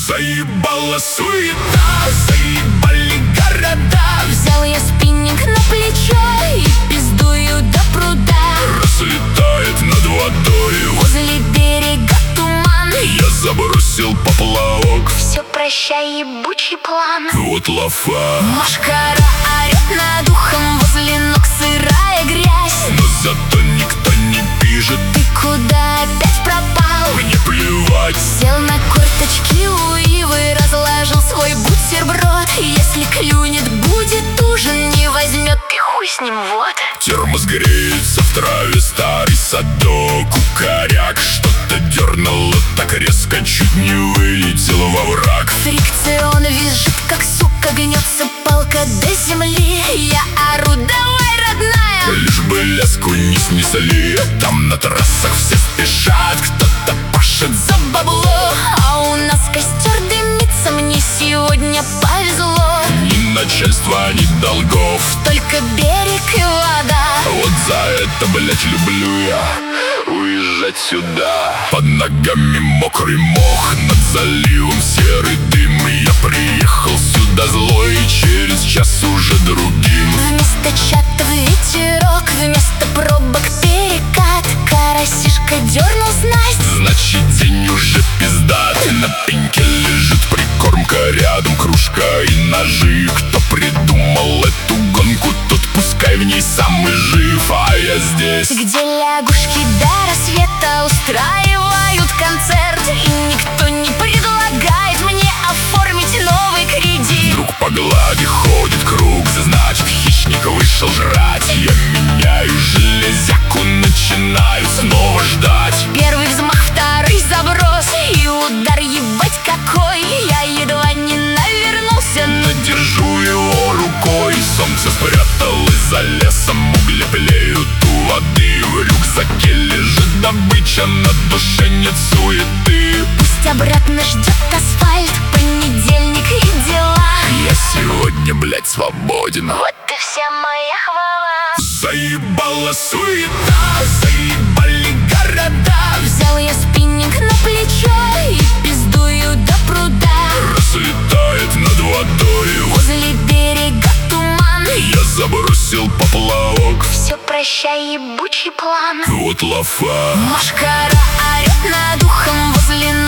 Заебала суета, заебали города. Взял я спиннинг на плечо и пиздую до пруда. Расцветает над водой, Возле берега туман. я забросил поплавок. Все, прощай, ебучий план. Вот лафа, Машкара орёт над ухом, возле ног сырая грязь. но зато никто не пишет. Ты куда опять пропал? Мне плевать. Сел на корточки у ивы, разложил свой бутерброд. Если клюнет, будет ужин, не возьмет, и хуй с ним, вот. Термос греется в траве, старый садок. Кукаряк что-то дернуло так резко, чуть не вылетел во враг. Фрикцион визжит, как сука, гнется палка до земли. Я ору, давай, родная. Лишь бы леску не снесли. Там на трассах все спешат, кто-то пашет за бабло. А у нас костер дымится, мне сегодня повезло. Ни начальства, ни долгов, Только берег и вода. вот за это, блять, люблю я уезжать сюда. Под ногами мокрый мох, над заливом серый дым. Я приехал сюда злой, через час уже другим. Вместо чатов ветерок, вместо пробок перекат. Карасишка дернул снасть. Значит, день уже пиздат. На пеньке лежит прикормка, рядом кружка и ножи. Кто придумал эту гонку, тот пускай в ней сам и жив. А я здесь, Где лягушки до рассвета устраивают концерт. И никто не предлагает мне оформить новый кредит. вдруг по глади ходит круг, значит, хищник вышел жрать. Я меняю железяку, начинаю снова ждать. Первый взмах, второй заброс, и удар ебать какой. Я едва не навернулся, но Держу его рукой, солнце спряталось за лесом. Угли плеют у воды, в рюкзаке лежит добыча. На душе нет суеты. пусть обратно ждет асфальт. Понедельник и дела. Я сегодня, блять, свободен. Вот и вся моя хвала. Заебала суета, заебали города. Взял я спиннинг на плечо и пиздую до пруда. Расцветает над водой, Возле берега туман. я забросил поплавок. Все, прощай, ебучий план. Вот лафа, Машкара орёт над ухом, возле